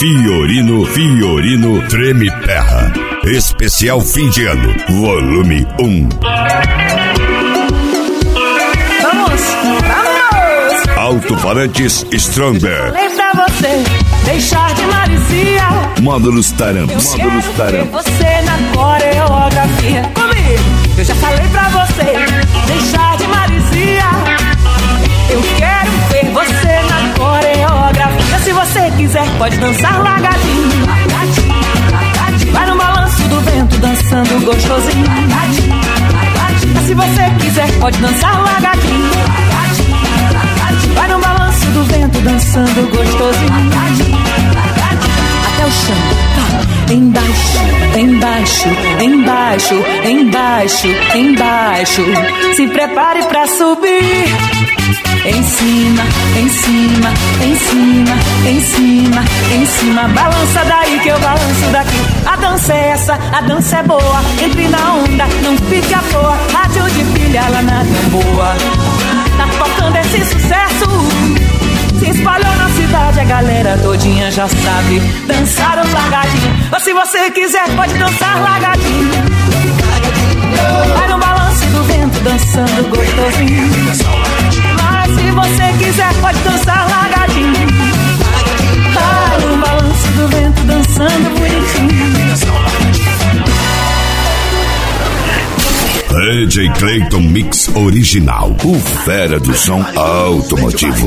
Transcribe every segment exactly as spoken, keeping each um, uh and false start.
Fiorino, Fiorino Treme Terra. Especial fim de ano, volume um. Vamos, vamos! Alto-falantes Stronger. Lembra você, deixar de Marizia. Módulos Taram. Eu Módulos quero Taram. ver você na coreografia. Comigo, eu já falei pra você, deixar de Marizia. Eu quero ver você na coreografia. Se você quiser, pode dançar lagadinho. Vai no balanço do vento, dançando gostosinho. Se você quiser, pode dançar lagadinho. Vai no balanço do vento, dançando gostosinho. Até o chão, tá. Embaixo, embaixo, embaixo, embaixo, embaixo. Se prepare pra subir. Em cima, em cima, em cima, em cima, em cima. Balança daí que eu balanço daqui. A dança é essa, a dança é boa. Entre na onda, não fique à toa. Rádio de pilha lá na Gamboa. Tá tocando esse sucesso. Se espalhou na cidade, a galera todinha já sabe dançar o lagadinho. Ou se você quiser, pode dançar lagadinho. Vai no balanço do vento, dançando gostosinho. Mas se você quiser, pode dançar lagadinho. Vai no balanço do vento, dançando bonitinho. D J Clayton Mix Original, o fera do som automotivo.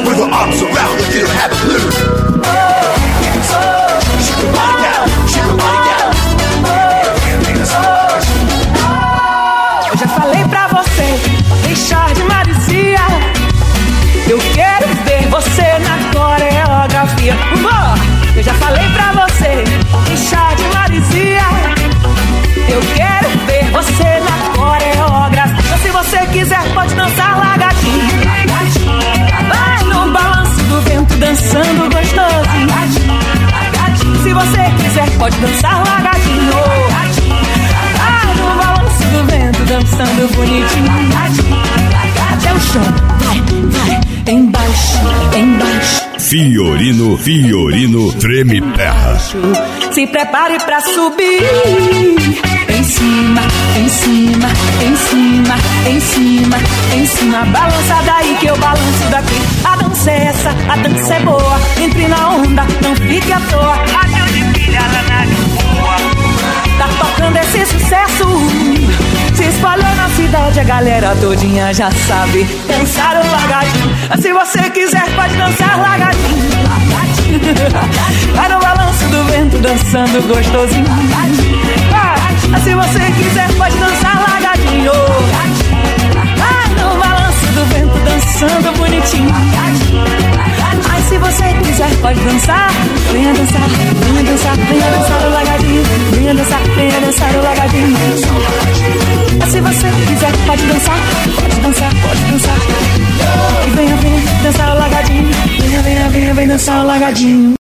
Eu já falei pra você, deixar de Marizia. Eu quero ver você na coreografia. Eu já falei pra você, deixar de Marizia. Eu quero ver você na coreografia. Se você quiser, pode dançar lagadinho. Vai no balanço do vento, dançando gostosinho. Se você quiser, pode dançar lagadinho. Vai no balanço do vento, dançando bonitinho. Até o chão, vai, vai, embaixo, embaixo. Fiorino, Fiorino Treme Terra. Se prepare pra subir. Em cima, em cima, em cima, em cima, em cima. Balança daí que eu balanço daqui. A dança é essa, a dança é boa. Entre na onda, não fique à toa. Rádio de pilha lá na Gamboa. Tá tocando esse sucesso. Se espalhou na cidade, a galera todinha já sabe dançar o lagadinho. Se você quiser, pode dançar lagadinho. Vai no balanço do vento, dançando gostosinho. Vai, se você quiser, pode dançar lagadinho. Vai no balanço do vento, dançando bonitinho. Mas se você quiser, pode dançar. Venha dançar, venha dançar, venha dançar o lagadinho. Venha dançar, venha dançar o lagadinho. Mas se você quiser, pode dançar. Pode dançar, pode dançar. E venha, venha dançar o lagadinho. Venha, venha, venha, venha dançar o lagadinho.